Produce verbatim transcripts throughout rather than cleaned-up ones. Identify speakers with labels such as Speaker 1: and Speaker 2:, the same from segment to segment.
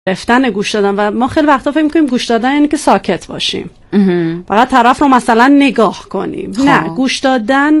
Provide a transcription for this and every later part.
Speaker 1: گرفتن گوش دادن و ما خیلی وقتا فکر می‌کنیم گوش دادن یعنی که ساکت باشیم، فقط طرف رو مثلا نگاه کنیم. خواه. نه، گوش دادن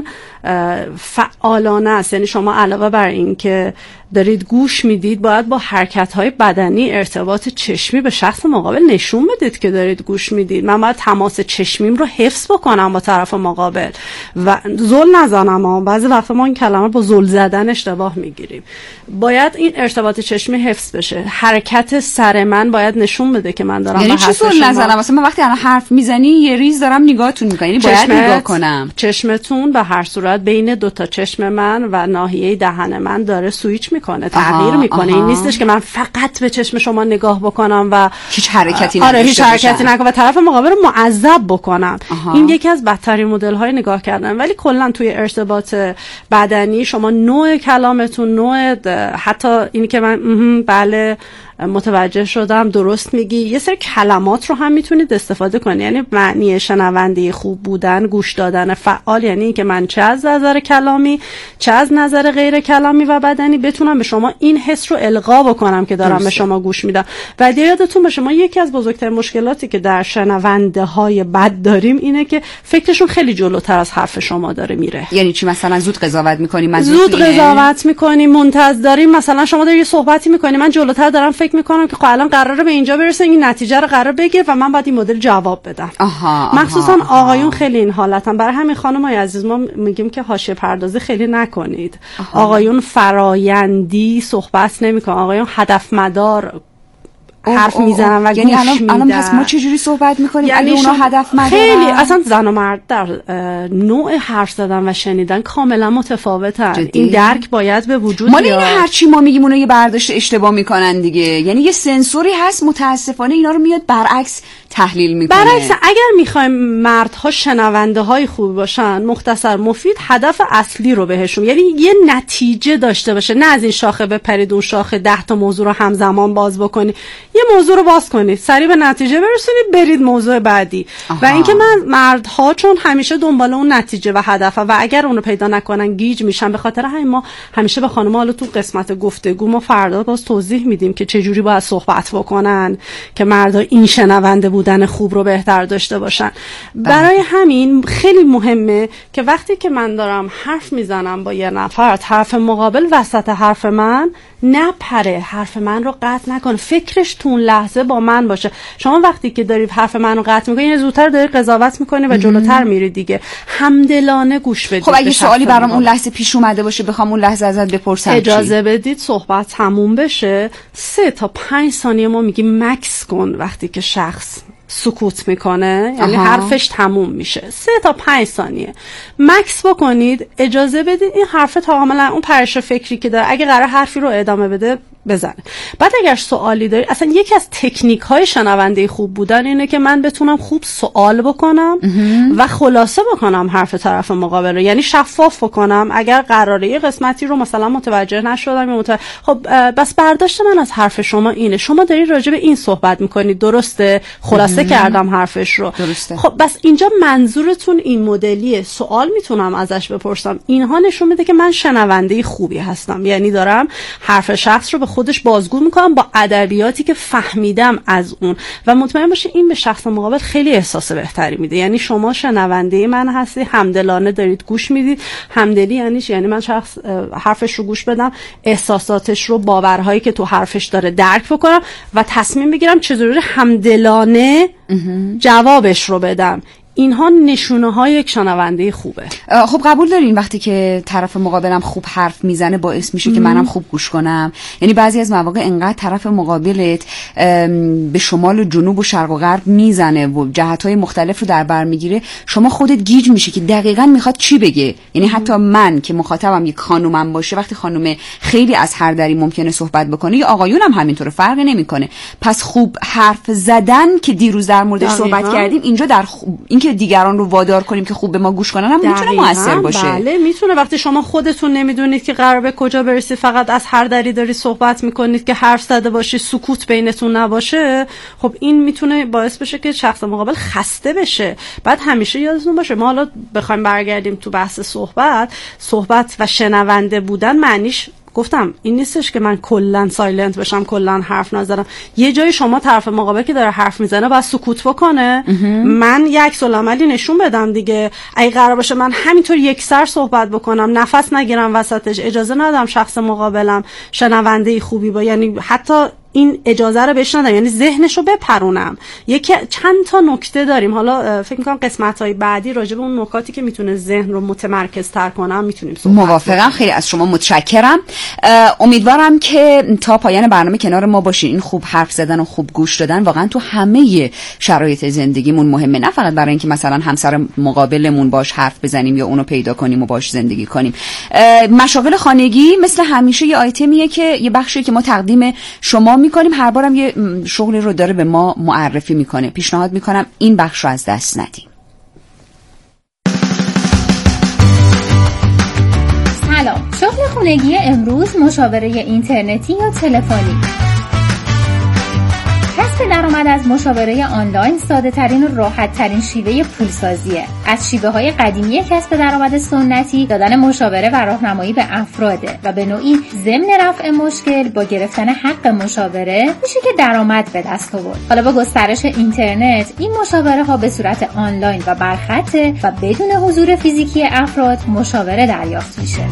Speaker 1: فعالانه است. یعنی شما علاوه بر این که دارید گوش میدید، باید با حرکت‌های بدنی، ارتباط چشمی به شخص مقابل نشون بدید که دارید گوش میدید. من باید تماس چشمیم رو حفظ بکنم با طرف مقابل و زل نزنم. ها بعضی وقتا ما این کلمه با زل زدن اشتباه میگیریم. باید این ارتباط چشمی حفظ بشه. حرکت سر من باید نشون بده که من دارم
Speaker 2: یعنی
Speaker 1: به حرف
Speaker 2: شما. یعنی چی زل نزنم؟ مثلا من وقتی الان حرف میزنی یه ریز دارم نگاهتون میکنم، یعنی باید نگاه کنم.
Speaker 1: چشمتون به هر صورت بین دو تا چشم من و ناحیه دهن من داره سویچ میکنه، تغییر میکنه. این نیستش که من فقط به چشم شما نگاه بکنم و
Speaker 2: هیچ حرکتی
Speaker 1: آره هیچ حرکتی نکنم و طرف مقابل رو معذب بکنم. آها. این یکی از بدترین مدل های نگاه کردن. ولی کلا توی ارتباط بدنی شما نوع کلامتون، نوع حتی اینی که من بله متوجه شدم درست میگی، یه سری کلمات رو هم میتونید استفاده کنید. یعنی معنی شنونده خوب بودن، گوش دادن فعال، یعنی این که من چه از نظر کلامی چه از نظر غیر کلامی و بدنی بتونم به شما این حس رو القا بکنم که دارم درسته. به شما گوش میدم. و یادتون باشه ما یکی از بزرگترین مشکلاتی که در شنونده های بد داریم اینه که فکرشون خیلی جلوتر از حرف شما داره میره.
Speaker 2: یعنی چی؟ مثلا زود قضاوت میکنیم،
Speaker 1: زود قضاوت میکنیم، منتظر داریم. مثلا شما داری یه صحبتی میکنی، من جلوتر دارم فکر میکنم که خب الان قراره به اینجا برسه، این نتیجه رو قرار بگیر و من باید این مدل جواب بدم.
Speaker 2: آها،
Speaker 1: مخصوصا آها، آقایون خیلی این حالتن. برای همین خانمای عزیز ما میگیم که حاشیه پردازی خیلی نکنید. آها. آقایون فرایندی صحبت نمیکنن، آقایون هدف مدار حرف میزنن و
Speaker 2: یعنی
Speaker 1: گوش
Speaker 2: الان
Speaker 1: میدن.
Speaker 2: الان پس ما چجوری صحبت میکنیم
Speaker 1: یعنی
Speaker 2: اگه اونا هدف مدارن؟
Speaker 1: خیلی اصلا زن و مرد در نوع حرف زدن و شنیدن کاملا متفاوتن. جدی؟ این درک باید به وجود بیاد.
Speaker 2: ما نه هر چی ما میگیم اونا یه برداشت اشتباه میکنن دیگه. یعنی یه سنسوری هست متاسفانه اینا رو میاد برعکس تحلیل میکنه.
Speaker 1: برعکس اگر میخوایم مردها شنونده های خوب باشن، مختصر مفید هدف اصلی رو بهشون، یعنی یه نتیجه داشته باشه، نه از این شاخه بپرید اون شاخه ده تا موضوع رو همزمان باز بکنی. یه موضوع رو باز کنید، سریع به نتیجه برسونید، برید موضوع بعدی. آها. و اینکه من مردها چون همیشه دنبال اون نتیجه و هدف و اگر اون رو پیدا نکنن گیج میشن. به خاطر همین ما همیشه به خانم‌ها حالا تو قسمت گفتگو ما فردا باز توضیح میدیم که چه جوری باید صحبت بکنن که مردها این شنونده بودن خوب رو بهتر داشته باشن. برای همین خیلی مهمه که وقتی که من دارم حرف میزنم با یه نفر، طرف مقابل وسط حرف من نپره، حرف من رو قطع نکنه، فکرش تو اون لحظه با من باشه. شما وقتی که دارید حرف من رو قطع میکنید، یعنی زودتر دارید قضاوت میکنی و جلوتر میری دیگه. همدلانه گوش بدید.
Speaker 2: خب اگه سوالی برام اون لحظه پیش اومده باشه بخوام اون لحظه ازت بپرسم،
Speaker 1: اجازه بدید صحبت تموم بشه. سه تا پنج ثانیه ما میگیم مکس کن وقتی که شخص سکوت میکنه، یعنی آها. حرفش تموم میشه. سه تا پنج ثانیه مکس بکنید، اجازه بدید این حرف کاملا اون پرش فکری که داره اگه قرار حرفی رو ادامه بده بزنه. بعد اگر سوالی داری، اصلا یکی از تکنیک های شنونده خوب بودن اینه که من بتونم خوب سوال بکنم و خلاصه بکنم حرف طرف مقابل رو، یعنی شفاف بکنم. اگر قراره یه قسمتی رو مثلا متوجه نشدم یا متوجه... خب بس برداشت من از حرف شما اینه، شما دارید راجع به این صحبت میکنید، درسته؟ خلاصه کردم حرفش رو.
Speaker 2: درسته.
Speaker 1: خب بس اینجا منظورتون این مدلیه، سوال میتونم ازش بپرسم. اینها نشون میده که من شنونده خوبی هستم، یعنی دارم حرف شخص رو به خودش بازگو میکنم با ادبیاتی که فهمیدم از اون و مطمئن باشه این به شخص مقابل خیلی احساس بهتری میده. یعنی شما شنونده من هستی، همدلانه دارید گوش میدید. همدلی یعنی چی؟ یعنی من شخص حرفش رو گوش بدم، احساساتش رو، باورهایی که تو حرفش داره درک بکنم و تصمیم بگیرم چطوری همدلانه جوابش رو بدم. اینها نشونه های یک شنونده خوبه.
Speaker 2: خب قبول دارین وقتی که طرف مقابلم خوب حرف میزنه باعث میشه ام. که منم خوب گوش کنم؟ یعنی بعضی از مواقع انقدر طرف مقابلت به شمال و جنوب و شرق و غرب میزنه و جهت‌های مختلف رو در بر میگیره، شما خودت گیج میشی که دقیقاً میخواد چی بگه. یعنی حتی من که مخاطبم یک خانومم باشه، وقتی خانومه خیلی از هر دری ممکنه صحبت بکنه، یا آقایونم همینطوره، فرقی نمیکنه. پس خوب حرف زدن که دیروز در موردش صحبت کردیم، اینجا در خوب که دیگران رو وادار کنیم که خوب به ما گوش کنن هم میتونه موثر باشه.
Speaker 1: بله میتونه. وقتی شما خودتون نمیدونید که قرار به کجا برسید، فقط از هر دری داری صحبت میکنید که حرف زده باشی، سکوت بینتون نباشه، خب این میتونه باعث بشه که شخص مقابل خسته بشه. بعد همیشه یادتون باشه ما حالا بخوایم برگردیم تو بحث صحبت، صحبت و شنونده بودن معنیش گفتم این نیستش که من کلا سایلنت بشم، کلا حرف نزنم. یه جای شما طرف مقابل که داره حرف میزنه باید سکوت بکنه، من یک عکس العملی نشون بدم دیگه. اگه قرار باشه من همینطور یکسر صحبت بکنم، نفس نگیرم وسطش، اجازه ندم شخص مقابلم شنونده خوبی با، یعنی حتی این اجازه رو بهش ندم، یعنی ذهنشو بپرونم. یکی چند تا نکته داریم، حالا فکر می‌کنم قسمت‌های بعدی راجع به اون نکاتی که میتونه ذهن رو متمرکزتر کنم میتونیم صحبت.
Speaker 2: موافقم، خیلی از شما متشکرم. امیدوارم که تا پایان برنامه کنار ما باشین. این خوب حرف زدن و خوب گوش دادن واقعا تو همه شرایط زندگیمون مهمه، نه فقط برای اینکه مثلا همسر مقابلمون باش حرف بزنیم یا اونو پیدا کنیم و باش زندگی کنیم. مشاغل خانگی مثل همیشه یه آیتمیه که یه بخشی که ما تقدیم شما میکنیم، هر بارم یه شغلی رو داره به ما معرفی میکنه. پیشنهاد میکنم این بخش رو از دست ندیم.
Speaker 3: سلام، شغل خانگی امروز مشاوره اینترنتی یا تلفنی. کسب درآمد از مشاوره آنلاین ساده ترین و راحت ترین شیوه پولسازیه. از شیوه های قدیمی کسب درآمد سنتی دادن مشاوره و راهنمایی به افراده و به نوعی ضمن رفع مشکل با گرفتن حق مشاوره میشه که درآمد به دست آورد. حالا با گسترش اینترنت این مشاوره ها به صورت آنلاین و برخطه و بدون حضور فیزیکی افراد مشاوره دریافت میشه.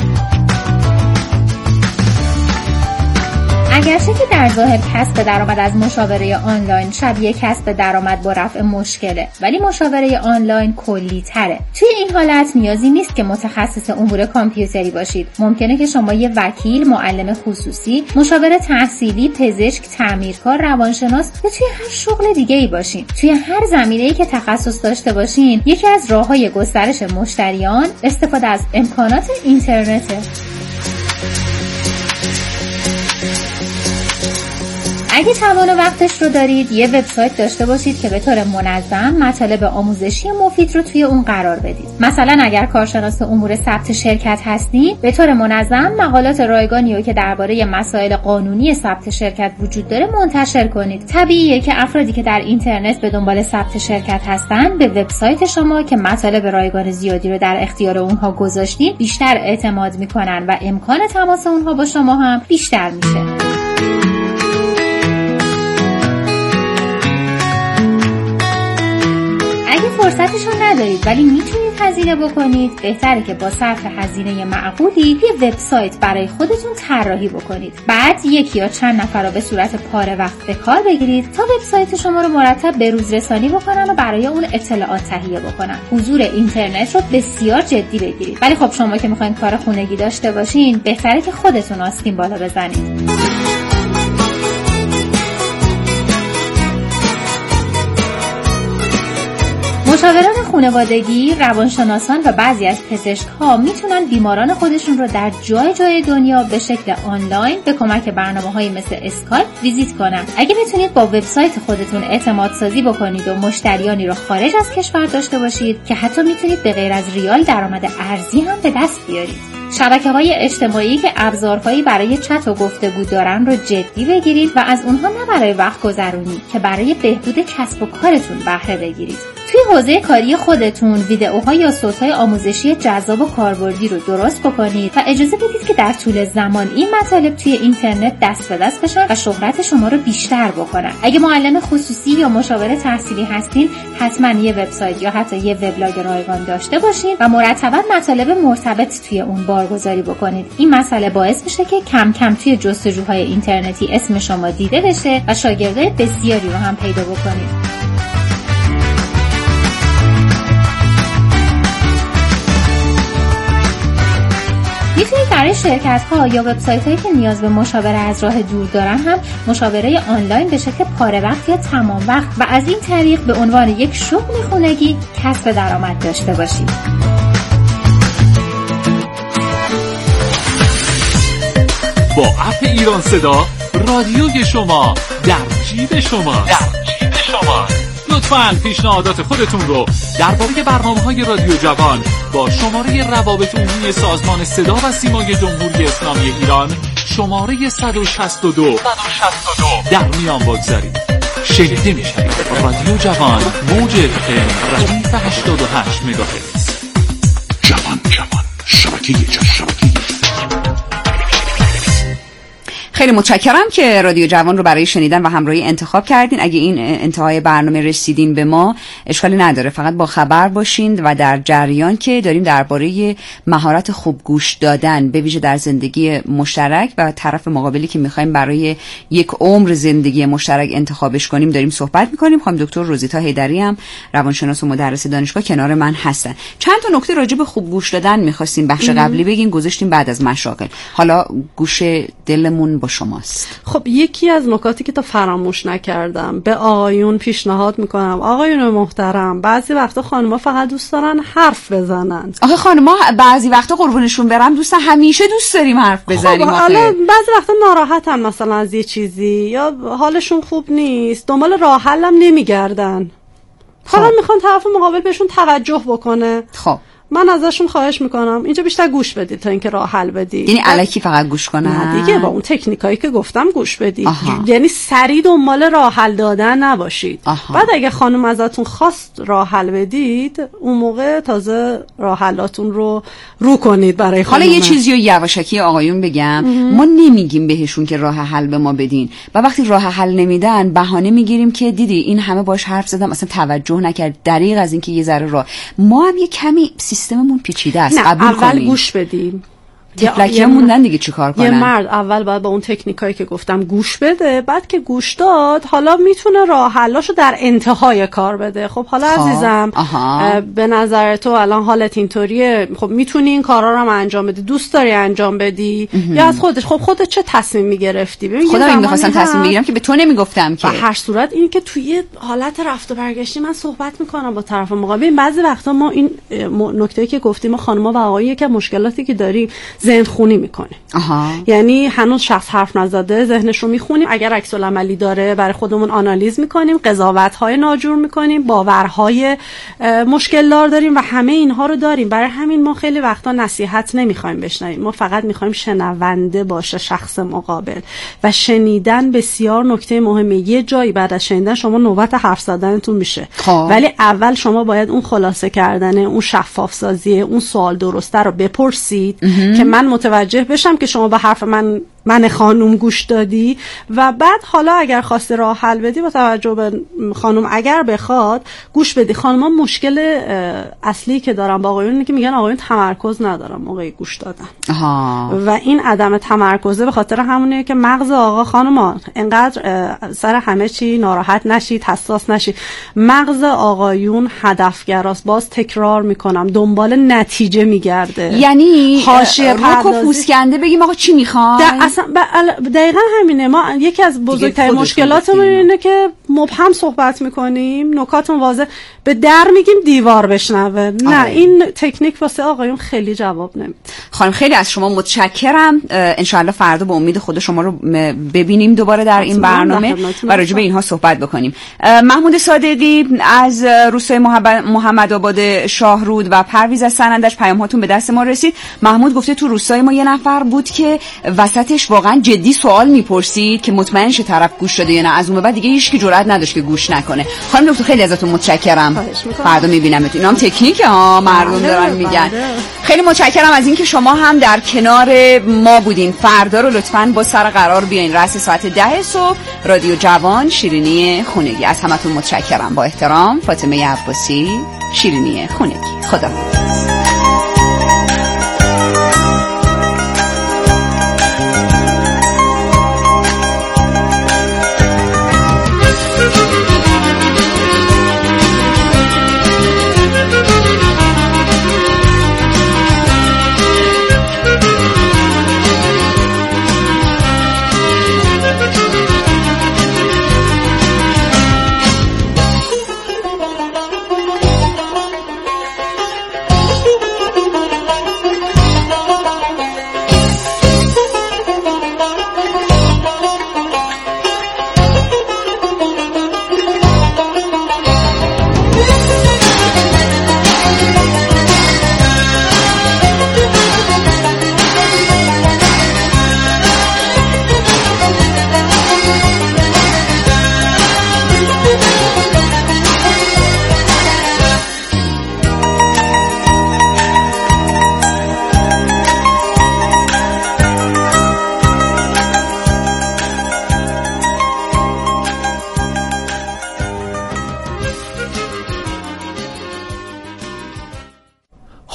Speaker 3: اگرچه که در ظاهر کسب درآمد از مشاوره آنلاین شبیه کسب درآمد با رفع مشکله، ولی مشاوره آنلاین کلی تره. توی این حالت نیازی نیست که متخصص امور کامپیوتری باشید. ممکنه که شما یه وکیل، معلم خصوصی، مشاور تحصیلی، پزشک، تعمیرکار، روانشناس یا توی هر شغل دیگه‌ای باشین. توی هر زمینه‌ای که تخصص داشته باشین، یکی از راه‌های گسترش مشتریان استفاده از امکانات اینترنته. اگه توان و وقتش رو دارید، یه وبسایت داشته باشید که به طور منظم مطالب آموزشی مفید رو توی اون قرار بدید. مثلا اگر کارشناس امور ثبت شرکت هستید، به طور منظم مقالات رایگانی رو که درباره مسائل قانونی ثبت شرکت وجود داره منتشر کنید. طبیعیه که افرادی که در اینترنت به دنبال ثبت شرکت هستن، به وبسایت شما که مطالب رایگان زیادی رو در اختیار اونها گذاشتید، بیشتر اعتماد میکنن و امکان تماس اونها با شما هم بیشتر میشه. فرصتشو ندارید ولی میتونید هزینه بکنید، بهتره که با صرف هزینه معقولی یه وبسایت برای خودتون طراحی بکنید. بعد یکی یا چند نفر رو به صورت پاره وقت به کار بگیرید تا وبسایت شما رو مرتب به روز رسانی بکنن و برای اون اطلاعات تهیه بکنن. حضور اینترنت رو بسیار جدی بگیرید. ولی خب شما که میخواین کار خونگی داشته باشین، بهتره که خودتون آستین بالا بزنید. مشاوران خانوادگی، روانشناسان و بعضی از پزشک‌ها میتونن بیماران خودشون رو در جای جای دنیا به شکل آنلاین به کمک برنامه‌هایی مثل اسکایپ ویزیت کنن. اگه بتونید با وبسایت خودتون اعتماد سازی بکنید و مشتریانی رو خارج از کشور داشته باشید که حتی میتونید به غیر از ریال درآمد ارزی هم به دست بیارید. شبکه‌های اجتماعی که ابزارهایی برای چت و گفتگو دارن رو جدی بگیرید و از اونها نه برای وقت گذرونی که برای بهبود کسب و کارتون بهره بگیرید. توی حوزه کاری خودتون ویدئوها یا صوت‌های آموزشی جذاب و کاربردی رو درست بکنید و اجازه بدید که در طول زمان این مطالب توی اینترنت دست به دست بشن و شهرت شما رو بیشتر بکنن. اگه معلم خصوصی یا مشاور تحصیلی هستین، حتما یه وبسایت یا حتی یه وبلاگ رایگان داشته باشین و مرتبا مطالب مرتبط توی اون بارگذاری بکنید. این مسئله باعث میشه که کم کم توی جستجوهای اینترنتی اسم شما دیده بشه و شاگردای بسیاری رو هم پیدا بکنید. میتونید برای شرکت‌ها یا وبسایت‌هایی که نیاز به مشاوره از راه دور دارن هم مشاوره آنلاین به شکل پاره وقت یا تمام وقت و از این طریق به عنوان یک شغل خانگی کسب درآمد داشته باشید.
Speaker 4: با اپ ایران صدا، رادیوی شما در جیب شما در جیب شما. لطفاً پیشنهادات خودتون رو درباره برنامه‌های رادیو جوان با شماره روابط عمومی سازمان صدا و سیمای جمهوری اسلامی ایران شماره صد و شصت و دو در میان بگذارید. شنیده میشوید. رادیو جوان، موج اف ام ردیف هشتاد و هشت مگاهرتز.
Speaker 5: جوان جوان شبکه جشن شبکه
Speaker 2: خیلی متشکرم که رادیو جوان رو برای شنیدن و همراهی انتخاب کردین. اگه این انتهای برنامه رسیدین به ما اشکالی نداره، فقط با خبر باشین و در جریان که داریم درباره مهارت خوب گوش دادن به ویژه در زندگی مشترک و طرف مقابلی که می‌خوایم برای یک عمر زندگی مشترک انتخابش کنیم داریم صحبت می‌کنیم. خانم دکتر روزیتا حیدری هم روانشناس و مدرس دانشگاه کنار من هستن. چند تا نکته راجع به خوب گوش دادن می‌خواستیم بخش قبلی بگین، گذاشتیم بعد از مشاغل. حالا گوش دلمون با شماست.
Speaker 1: خب یکی از نکاتی که تا فراموش نکردم به آقایون پیشنهاد میکنم، آقایون محترم، بعضی وقتا خانم‌ها فقط دوست دارن حرف بزنن.
Speaker 2: آخه خانم‌ها بعضی وقتا قربونشون برم دوستن، همیشه دوست داریم حرف بزنیم.
Speaker 1: خب حالا بعضی وقتا ناراحتن مثلا از یه چیزی یا حالشون خوب نیست، دنبال راه حلم نمیگردن، فقط میخوان طرف مقابل بهشون توجه بکنه.
Speaker 2: خب
Speaker 1: من ازشون خواهش میکنم اینجا بیشتر گوش بدید تا اینکه راه حل بدید.
Speaker 2: یعنی الکی فقط گوش کنن؟
Speaker 1: نه دیگه، با اون تکنیکایی که گفتم گوش بدید. یعنی سریع دنبال راه حل دادن نباشید. آها. بعد اگه خانم ازتون خواست راه حل بدید، اون موقع تازه راه حلاتون رو رو کنید برای خانم.
Speaker 2: حالا یه چیزی رو یواشکی آقایون بگم، ما نمیگیم بهشون که راه حل به ما بدین و وقتی راه حل نمیدن بهانه میگیریم که دیدی این همه باش حرف زدم اصلا توجه نکرد، دریغ از اینکه یه ذره راه. ما هم یه کمی سیستممون پیچیده است. قبول
Speaker 1: اول
Speaker 2: کنیم.
Speaker 1: گوش بدیم.
Speaker 2: تفلکی هم موندن دیگه چیکار کنن؟
Speaker 1: یه مرد اول باید با اون تکنیکایی که گفتم گوش بده، بعد که گوش داد حالا میتونه راه حلاشو در انتهای کار بده. خب حالا خب. عزیزم به نظر تو الان حالت اینطوریه، خب میتونی این کارا رو هم انجام بدی، دوست داری انجام بدی یا از خودش؟ خب خودت چه تصمیم میگرفتی؟ ببین
Speaker 2: خودم این می‌خواستم تصمیم بگیرم که به تو نمیگفتم که.
Speaker 1: به هر صورت این که توی حالت رفت و برگشتی من صحبت میکنم با طرف مقابل. بعضی وقتا ما این نکته‌ای که گفتیم ما خانم‌ها و آقایون که مشکلاتی که داریم ذهن خونی میکنه. آها. یعنی هنوز شخص حرف نزده ذهنش رو میخونیم، اگر عکس العملی داره برای خودمون آنالیز میکنیم، قضاوت‌های ناجور میکنیم، باورهای مشکل دار داریم و همه اینها رو داریم. برای همین ما خیلی وقتا نصیحت نمیخوایم بشنویم، ما فقط میخوایم شنونده باشه شخص مقابل و شنیدن بسیار نکته مهمه. یه جایی بعد از شنیدن شما نوبت حرف زدنتون میشه، خواه. ولی اول شما باید اون خلاصه کردن، اون شفاف سازی، اون سوال درسته رو بپرسید که من متوجه بشم که شما به حرف من من خانم گوش دادی و بعد حالا اگر خواسته راه حل بدی با توجه به خانم اگر بخواد گوش بدی. خانم‌ها مشکل اصلی که دارن با آقایون اینه که میگن آقایون تمرکز ندارن موقع گوش دادن. آها. و این عدم تمرکزه به خاطر همونه که مغز آقا خانم‌ها انقدر سر همه چی ناراحت نشید، حساس نشید. مغز آقایون هدفگراست، باز تکرار میکنم، دنبال نتیجه میگرده.
Speaker 2: یعنی حاشیه رک و پوسکنده بگیم آقا چی میخوای؟
Speaker 1: دقیقا همینه. ما یکی از بزرگترین مشکلاتمون اینه که مبهم صحبت میکنیم، نکاتون واضح، به در میگیم دیوار بشنوه. نه آه. این تکنیک واسه آقایون خیلی جواب نمیده.
Speaker 2: خانم خیلی از شما متشکرم. انشالله فردا به امید خود شما رو ببینیم دوباره در این برنامه و راجع به اینها صحبت بکنیم. محمود صادقی از روستای محمد آباد شاهرود و پرویز از سنندج پیام هاتون به دست ما رسید. محمود گفته تو روستای ما یه نفر بود که وسطش واقعا جدی سوال میپرسید که مطمئن شه طرف گوش داده یا نه، از اون بعد دیگه هیچ کی جرئت نداشت که گوش نکنه. خانم دکتر خیلی ازتون متشکرم. فردا میبینمتون. اینا هم تکنیکه ها مردم دارن میگن. خیلی متشکرم از اینکه شما هم در کنار ما بودین. فردا رو لطفاً با سر قرار بیاین رأس ساعت ده صبح رادیو جوان شیرینی خونگی. از همتون متشکرم. با احترام فاطمه عباسی، شیرینی خونگی. خدا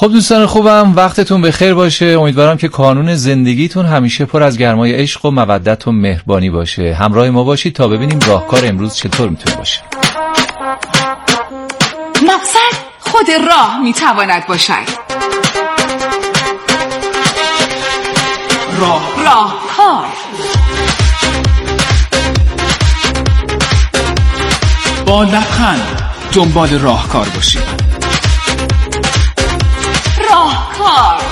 Speaker 5: خب دوستان خوبم، وقتتون بخیر باشه. امیدوارم که کانون زندگیتون همیشه پر از گرمای عشق و مودت و مهربانی باشه. همراه ما باشید تا ببینیم راهکار امروز چطور میتونه باشه.
Speaker 6: مقصد خود راه میتواند باشد. راه راهکار.
Speaker 4: با لبخند دنبال راهکار باشید.
Speaker 6: راهکار.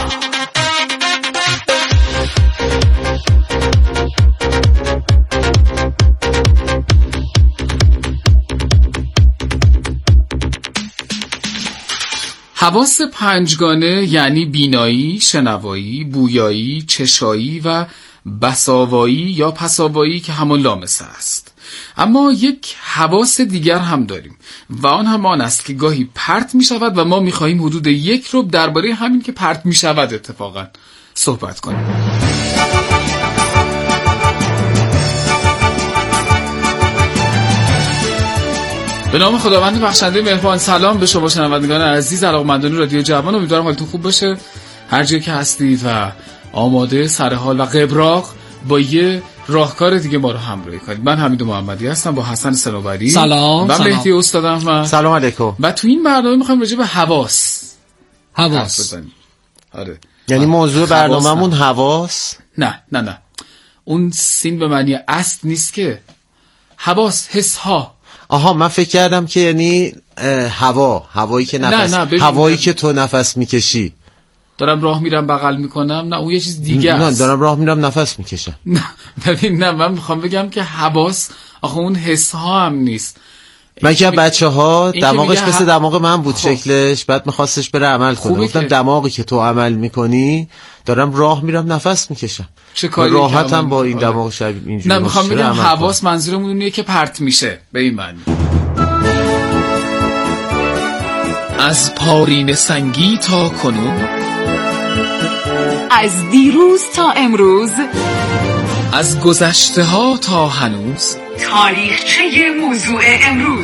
Speaker 7: حواس پنجگانه یعنی بینایی، شنوایی، بویایی، چشایی و بساوایی یا پساوایی که همان لامسه است. اما یک حواس دیگر هم داریم و آن هم آن است که گاهی پرت می شود و ما می خواهیم حدود یک رو درباره همین که پرت می شود اتفاقا صحبت کنیم. به نام خداوند بخشنده مهربان. سلام به شما شنوندگان عزیز علاقه‌مندان رادیو جوان. امیدوارم حالتون خوب باشه هر جایی که هستید و آماده سر حال و قبراق با یه راهکار دیگه ما رو همراهی کنید. من حمید محمدی هستم با حسن صنوبری.
Speaker 8: سلام.
Speaker 7: و مهدی استاد احمد.
Speaker 8: سلام علیکم.
Speaker 7: و تو این برنامه می‌خوایم راجع به حواس
Speaker 8: حواس
Speaker 7: بزنیم. آره.
Speaker 8: یعنی موضوع برنامه‌مون حواس؟
Speaker 7: نه نه نه. اون سین به معنی است نیست که. حواس، حس ها.
Speaker 8: آها من فکر کردم که یعنی هوا، هوایی که نفس،
Speaker 7: نه نه
Speaker 8: هوایی که تو نفس میکشی.
Speaker 7: دارم راه میرم بغل میکنم، نه اون یه چیز دیگه است.
Speaker 8: نه دارم راه میرم نفس میکشم.
Speaker 7: نه ببین، نه من میخوام بگم که حواس آخه اون حس ها هم نیست.
Speaker 8: من که بچه ها دماغش مثل دماغ من بود
Speaker 7: خب.
Speaker 8: شکلش، بعد میخواستش بره عمل کنه. گفتم دماغی که تو عمل میکنی دارم راه میرم نفس میکشم.
Speaker 7: چه کاری
Speaker 8: راحتم با این دماغ شبیه اینجوری.
Speaker 7: نه میخوام بگم حواس منظورمون اونیه که پرت میشه به این معنی. از پارین سنگی تا کنون،
Speaker 6: از دیروز تا امروز،
Speaker 7: از گذشته ها تا هنوز،
Speaker 6: تاریخچه موضوع امروز.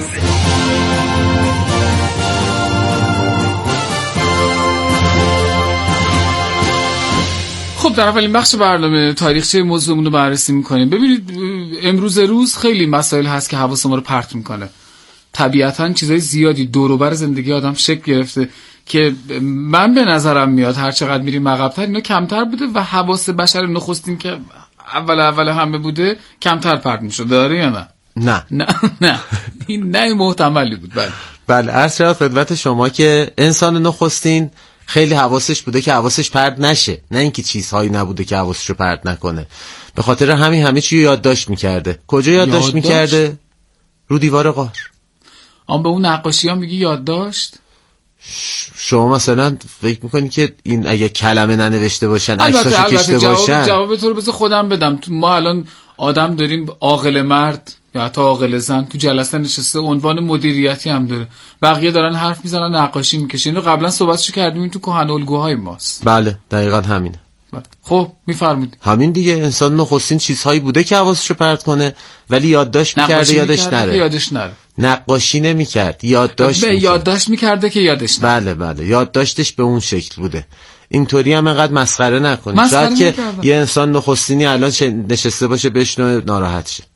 Speaker 7: خب در اولین بخش برنامه تاریخچه موضوعمون رو بررسی میکنیم. ببینید امروز روز خیلی مسائل هست که حواس ما رو پرت میکنه. طبیعتاً چیزای زیادی دور و بر زندگی آدم شکل گرفته که من به نظرم میاد هر چقدر میریم عقب‌تر اینا کمتر بوده و حواس بشر نخستین که اول اول همه بوده کمتر پرت میشد. داره یا نه؟
Speaker 8: نه
Speaker 7: نه نه این نه محتملی بود. بله
Speaker 8: بله عرض شد خدمت شما که انسان نخستین خیلی حواسش بوده که حواسش پرت نشه، نه اینکه چیزهایی نبوده که حواسش رو پرت نکنه. به خاطر همین همه چی رو یادداشت میکرده. کجا یادداشت یاد میکرده؟ رو دیوار غار.
Speaker 7: آن به اون نقاشی ها میگی یادداشت؟
Speaker 8: شما مثلا فکر میکنی که این اگه کلمه ننوشته باشن عکساشو کشته باشن؟
Speaker 7: جواب جواب تو رو بذار خودم بدم. ما الان آدم داریم عاقل مرد یا حتی عاقل زن تو جلسه نشسته، عنوان مدیریتی هم داره، بقیه دارن حرف میزنن نقاشی میکشن. اینو قبلا صحبتشو کردیم، این تو کهن الگوهای ماست.
Speaker 8: بله دقیقاً همینه.
Speaker 7: خب میفرمایید.
Speaker 8: همین دیگه، انسان نخستین چیزهایی بوده که حواسش رو پرت کنه ولی یادداشت میکرده یادش نره.
Speaker 7: یادش نره.
Speaker 8: نقاشی نمیکرد، یادداشت
Speaker 7: میکرد. یادداشت میکرده که یادش نره.
Speaker 8: بله بله یادداشتش به اون شکل بوده. اینطوری هم انقدر مسخره نکنید. شاید که یه انسان نخستینی الان نشسته باشه بشنوه ناراحت شه.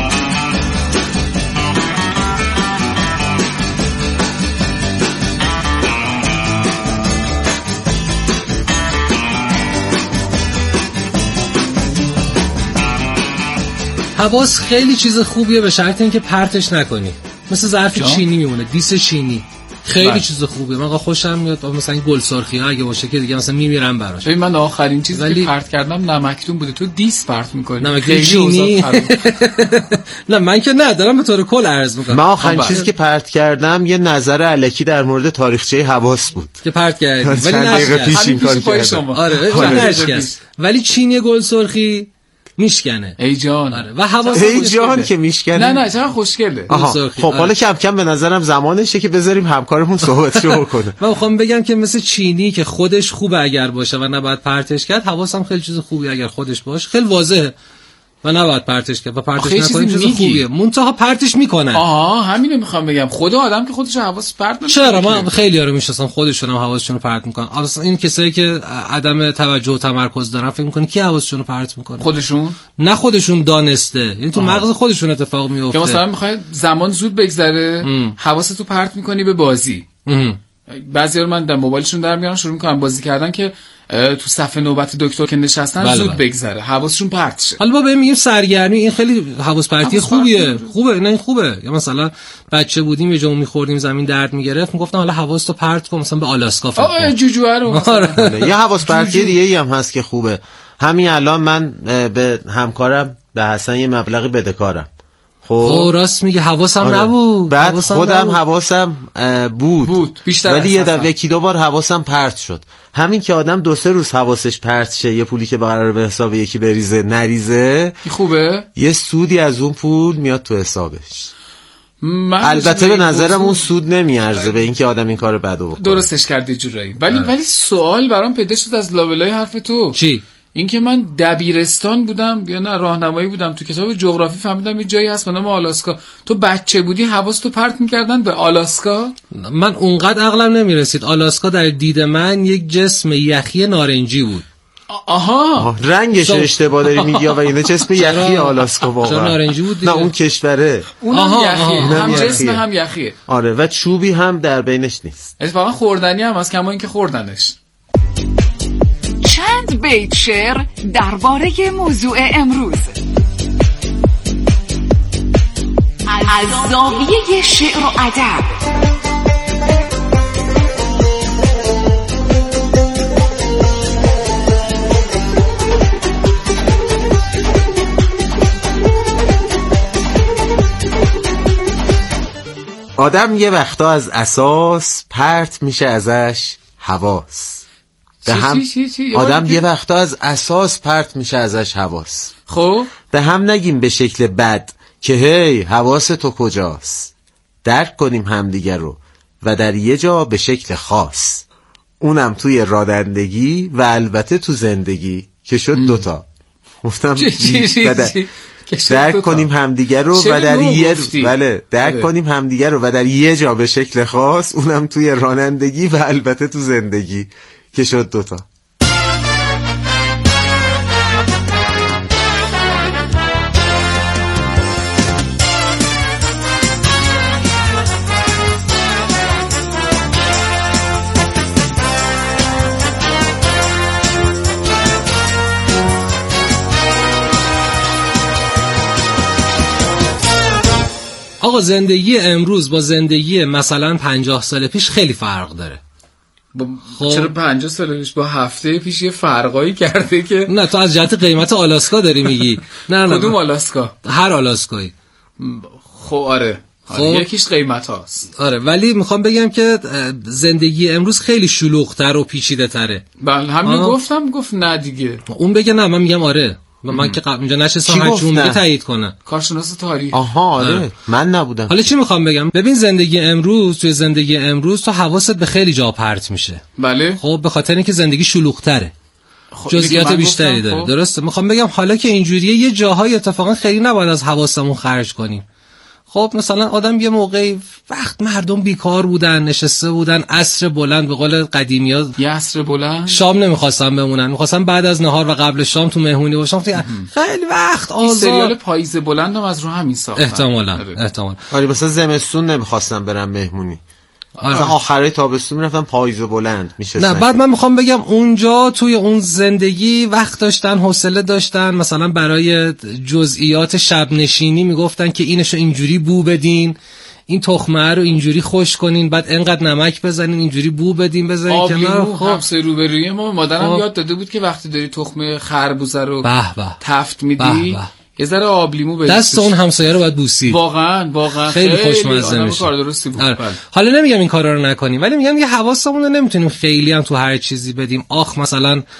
Speaker 9: حواس خیلی چیز خوبیه به شرط اینکه پرتش نکنی. مثل ظرف چینی میمونه، دیس چینی خیلی بله. چیز خوبیه. من خوشم میاد مثلا گل سرخی ها اگه باشه که دیگه مثلا میمیرم براش.
Speaker 7: ببین من آخرین چیزی ولی... که پرت کردم نمکتون بوده. تو دیس پرت میکنی.
Speaker 9: نمکتون چینی. نه من که نه، دارم به طور کل عرض میکنم.
Speaker 8: من آخرین چیزی که پرت کردم یه نظر الکی در مورد تاریخچه حواس بود
Speaker 9: که پرت کردی ولی
Speaker 8: نشکست.
Speaker 9: آره نشکست. ولی چینی گل سرخی میشکنه.
Speaker 7: ای جان.
Speaker 9: آره. و حواس
Speaker 8: ای جان که میشکنه.
Speaker 7: نه نه چرا خوشگله.
Speaker 8: خب حالا آره. کم کم به نظرم زمانشه که بذاریم همکارمون صحبت رو کنه.
Speaker 9: من میخوام بگم که مثل چینی که خودش خوبه اگر باشه و نباید پرتش کرد، حواسم خیلی چیز خوبی اگر خودش باشه. خیلی واضحه. و نباید پرتش کرد و پرتش
Speaker 7: آخه یه
Speaker 9: نکنیم
Speaker 7: چیزی
Speaker 9: چیز خوبیه. منتها پرتش میکنن.
Speaker 7: آها همینو میخوام بگم، خدا آدم که خودش حواس پرت نمیکنه.
Speaker 9: چرا من خیلی‌ها رو میشناسم خودشون هم حواسشون رو پرت میکنن. اصلا این کسایی که عدم توجه و تمرکز دارن فکر میکنن کی حواسشون رو پرت میکنه؟
Speaker 7: خودشون؟
Speaker 9: نه خودشون دانسته، یعنی تو مغز خودشون اتفاق میفته.
Speaker 7: که مثلا میخوای زمان زود بگذره، حواستو پرت میکنی به بازی. بعضیا رو من در موبایلشون در میارن شروع میکنن بازی کردن که تو صفحه نوبت دکتر که نشستن بله زود بله. بگذره، حواسشون پرت شه.
Speaker 9: حالا ما بهم میگیم سرگرمی، این خیلی حواس پرتی خوبیه. خوبه، نه این خوبه. یا مثلا بچه بودیم یه جا میخوردیم زمین درد میگرفت، میگفتن حالا حواستو پرت کن مثلا به آلاسکا فکر کن.
Speaker 7: آه جوجوه رو.
Speaker 8: یه حواس پرتی دیگه ای هم هست که خوبه. همین الان من به همکارم به حسن یه مبلغی بدهکارم.
Speaker 9: خب راست میگه، حواسم آره. نبود.
Speaker 8: بعد حواسم خودم نبود. حواسم بود, بود.
Speaker 7: بیشتر
Speaker 8: ولی یه دفعه یکی دو بار حواسم پرت شد. همین که آدم دو سه روز حواسش پرت شه، یه پولی که قراره به حساب یکی بریزه نریزه،
Speaker 7: خوبه
Speaker 8: یه سودی از اون پول میاد تو حسابش. البته به نظرم اون سود نمیارزه به اینکه آدم این کارو بدو بکنه.
Speaker 7: درستش کردی جورایی. ولی آه. ولی سوال برام پیدا شد از لابلای حرف تو.
Speaker 9: چی؟
Speaker 7: اینکه من دبیرستان بودم یا نه راهنمایی بودم، تو کتاب جغرافی فهمیدم یه جایی هست به نام آلاسکا. تو بچه بودی حواستو پرت می‌کردن به آلاسکا؟
Speaker 9: من اونقدر عقلم نمیرسید. آلاسکا در دید من یک جسم یخی نارنجی بود.
Speaker 7: آها
Speaker 8: رنگش رو اشتباه داری میگی و اینه جسم یخی آلاسکا واقعا
Speaker 9: نارنجی بود دیگه.
Speaker 8: نه اون کشوره،
Speaker 7: اون هم یخیه، هم جسم هم یخیه.
Speaker 8: آره و چوبی هم در بینش نیست،
Speaker 7: اتفاقا خوردنی هم هست، کما اینکه خوردنش.
Speaker 6: چند بیت شعر درباره موضوع امروز از زاویه شعر و ادب.
Speaker 8: آدم یه وقتا از اساس پرت میشه ازش حواس. به هم چی چی چی آدم یه وقتا از اساس پرت میشه ازش حواس.
Speaker 7: خب
Speaker 8: به هم نگیم به شکل بد که هی حواس تو کجاست، درک کنیم همدیگر رو و در یه جا به شکل خاص، اونم توی رانندگی و البته تو زندگی که شد دوتا. گفتم درک کنیم همدیگر رو و در یه بله درک کنیم همدیگر رو و در یه جا به شکل خاص، اونم توی رانندگی و البته تو زندگی که شد دوتا.
Speaker 9: آقا زندگی امروز با زندگی مثلا پنجاه سال پیش خیلی فرق داره.
Speaker 7: خب چرا پنجاه سال پیش با هفته پیش یه فرقایی کرده که
Speaker 9: نه تو از جهت قیمت آلاسکا داری میگی؟ نه نه
Speaker 7: کدوم آلاسکا؟
Speaker 9: هر آلاسکایی.
Speaker 7: خب آره خب یکیش قیمت هاست.
Speaker 9: آره ولی میخوام بگم که زندگی امروز خیلی شلوغ‌تر و پیچیده تره.
Speaker 7: بله همین گفتم گفت نه دیگه.
Speaker 9: اون بگه نه من میگم آره. من که قبل اینجا نشستم هر چی میگه تایید کنه.
Speaker 7: کارشناس تاریخ.
Speaker 8: آها آره من نبودم.
Speaker 9: حالا چی میخوام بگم؟ ببین زندگی امروز، توی زندگی امروز تو حواست به خیلی جا پرت میشه.
Speaker 7: بله.
Speaker 9: خب به خاطر اینکه زندگی شلوغ‌تره. جزئیات بیشتری داره. خب. درسته؟ میخوام بگم حالا که اینجوریه یه جاهای اتفاقا خیلی نباید از حواسمون خرج کنیم. خب مثلا آدم یه موقعی وقت مردم بیکار بودن، نشسته بودن، عصر بلند به قول قدیمی‌ها،
Speaker 7: یه عصر بلند
Speaker 9: شام نمیخواستن بمونن، میخواستن بعد از نهار و قبل شام تو مهمونی باشن. خیلی وقت آزاد.
Speaker 7: سریال پاییز بلند هم از رو همین ساختن
Speaker 9: احتمالاً احتمالاً.
Speaker 8: آره مثلا زمستون نمیخواستن برن مهمونی. آره. آخره تابستون میرفتن پاییز بلند میشه.
Speaker 9: نه بعد من میخوام بگم اونجا توی اون زندگی وقت داشتن، حوصله داشتن، مثلا برای جزئیات شب نشینی میگفتن که اینشو اینجوری بو بدین، این تخمه رو اینجوری خوش کنین، بعد انقدر نمک بزنین، اینجوری بو بدین بزنین
Speaker 7: کنار. خب همسایه روبروی ما مادرم یاد داده بود که وقتی داری تخمه خربوزه رو تفت میدی یه ذره آب لیمو بریز،
Speaker 9: دست اون همسایه رو باید بوسی.
Speaker 7: واقعا واقعا
Speaker 9: خیلی خوشمزه میشه.
Speaker 7: کار درستی بود.
Speaker 9: حالا نمیگم این کارا رو نکنیم، ولی میگم یه حواسمون رو نمیتونیم خیلی هم تو هر چیزی بدیم. آخ مثلا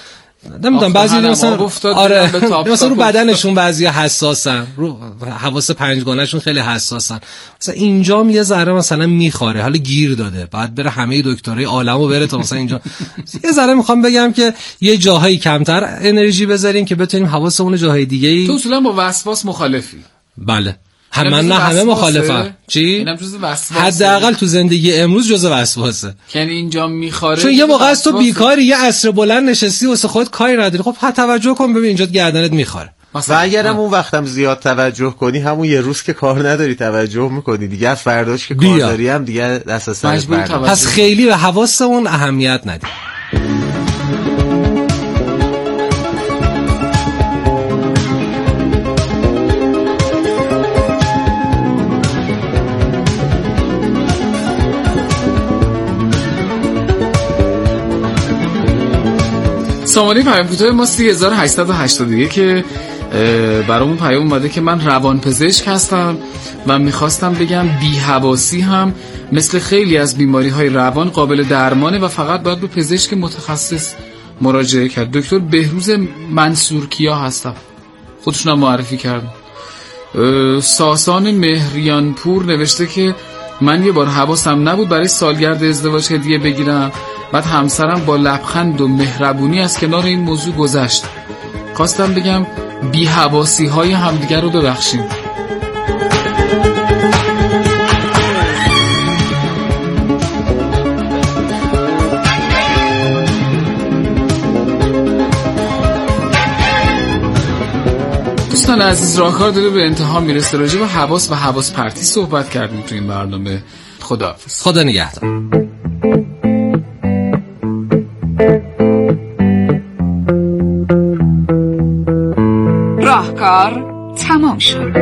Speaker 9: نمیدونم بعضی مثلا آره مثلا رو بدنشون بعضی حساسن، رو حواس پنجگانه‌شون خیلی حساسن، مثلا اینجا یه ذره مثلا میخوره، حالا گیر داده بعد بره همه دکترای عالمو بره تا مثلا اینجا یه ذره میخوام بگم که یه جاهایی کمتر انرژی بذاریم که بتونیم حواسمون جاهای دیگه‌ای.
Speaker 7: تو اصولا با وسواس مخالفی؟
Speaker 9: بله هم من نه همه مخالفن. چی؟
Speaker 7: اینم جزء وسواسه.
Speaker 9: حداقل تو زندگی امروز جزء وسواسه.
Speaker 7: یعنی اینجا میخوره.
Speaker 9: چون یه موقع است تو بیکاری، یه عصر بلند نشستی واسه خودت کاری نداری، خب ها توجه کن ببین اینجا گردنت میخوره.
Speaker 8: و اگرم اون وقتم زیاد توجه کنی، همون یه روز که کار نداری توجه میکنی دیگه، فرداش که کار داری هم دیگه دست از سرت برمیاد.
Speaker 9: پس خیلی به حواسمون اهمیت ندیم.
Speaker 7: سامانه پیام کوتاه ما سه هزار و هشتصد و هشتاد و یک که برامون پیام اومده که من روانپزشک هستم و میخواستم بگم بی‌حواسی هم مثل خیلی از بیماری‌های روان قابل درمانه و فقط باید به پزشک متخصص مراجعه کرد. دکتر بهروز منصورکیا هستم، خودشون هم معرفی کردن. ساسان مهریانپور نوشته که من یه بار حواسم نبود برای سالگرد ازدواج هدیه بگیرم، بعد همسرم با لبخند و مهربونی از کنار این موضوع گذشت. خواستم بگم بی‌حواسی های همدیگر رو ببخشیم. دوستان عزیز، راهکار داره به انتها میرسه. راجع به حواس و حواس پرتی صحبت کردیم تو این برنامه. خداحافظ.
Speaker 9: خدا نگهدار.
Speaker 6: راهکار تمام شد.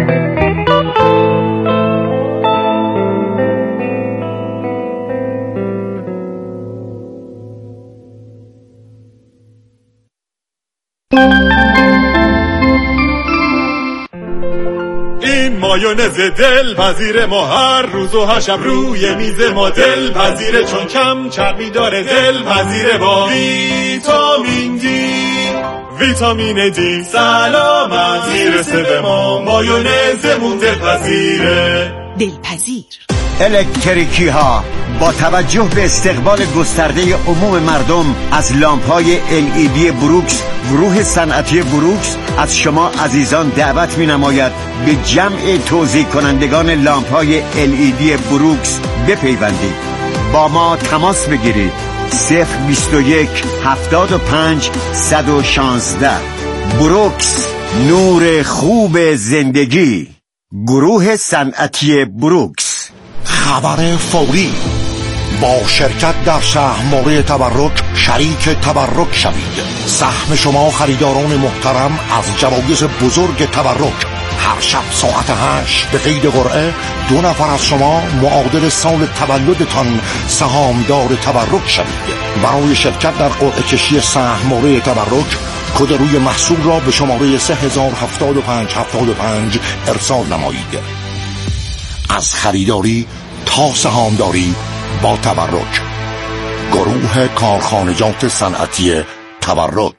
Speaker 10: این مایونز دل پذیر ما هر روز و هر شب روی میز ما دل پذیره، چون کم چربی داره دل پذیره با ویتامین دی. ویتامین دی سلامت میرسه به ما، مایونزمون دلپذیره.
Speaker 11: دلپذیر الکتریکی ها با توجه به استقبال گسترده عموم مردم از لامپ های ال ای دی بروکس، گروه صنعتی بروکس از شما عزیزان دعوت می نماید به جمع توزیع کنندگان لامپ های ال ای دی بروکس بپیوندید، با ما تماس بگیرید. صفر بیست و یک هفتاد و پنج صد و شانزده. بروکس، نور خوب زندگی. گروه صنعتی بروکس.
Speaker 12: خبر فوری: با شرکت در سهم‌موره تبرک شریک تبرک شوید. سهم شما خریداران محترم از جوایز بزرگ تبرک. هر شب ساعت هشت به قید قرعه دو نفر از شما معادل سال تولدتان سهامدار تبرک شوید. برای شرکت در قرعه کشی سهم‌موره تبرک کد روی محصول را به شماره سه هزار هفتاد و پنج هفتاد و پنج ارسال نمایید. از خریداری تا سهامداری با تبرک. گروه کارخانجات صنعتی تبرک.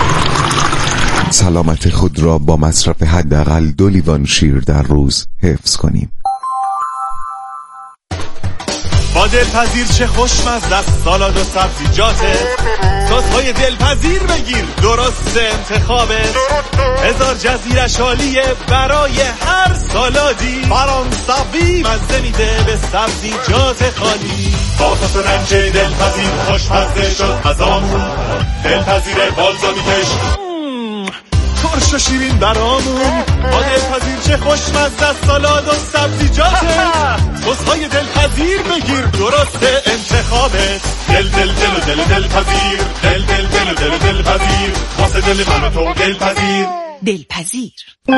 Speaker 13: سلامت خود را با مصرف حداقل دو لیوان شیر در روز حفظ کنیم.
Speaker 10: با دلپذیر چه خوشمزه است سالاد و سبزیجاته، سس‌های دلپذیر بگیر درست انتخابت. هزار جزیره شالیه برای هر سالادی، فرانسوی مزه میده به سبزیجات خالی. با سس رنج دلپذیر خوشمزه شد غذامون، دلپذیر بالزامیکش ترش و شیرین برامون. با دلپذیر چه خوشمزه است سالاد و سبزیجاته، سس‌های دلپذیر بگیر درست انتخابت. دل دل دل و دل دلپذیر، دل دل دل و دل دلپذیر، واسه دل من و تو دلپذیر.
Speaker 11: دلپذیر.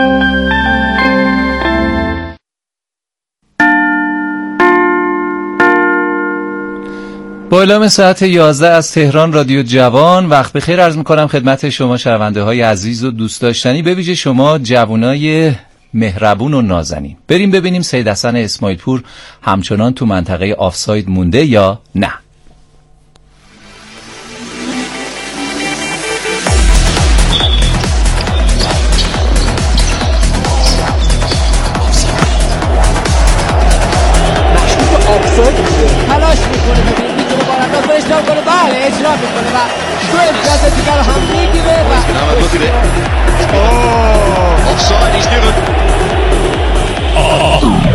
Speaker 5: با اعلام ساعت یازده از تهران رادیو جوان وقت بخیر عرض میکنم خدمت شما شنونده های عزیز و دوست داشتنی، به ویژه شما جوانای مهربون و نازنین. بریم ببینیم سید حسن اسماعیل پور همچنان تو منطقه آفساید مونده یا نه.
Speaker 14: و دو امتیاز دیگر هم میگیره و
Speaker 15: آفساید.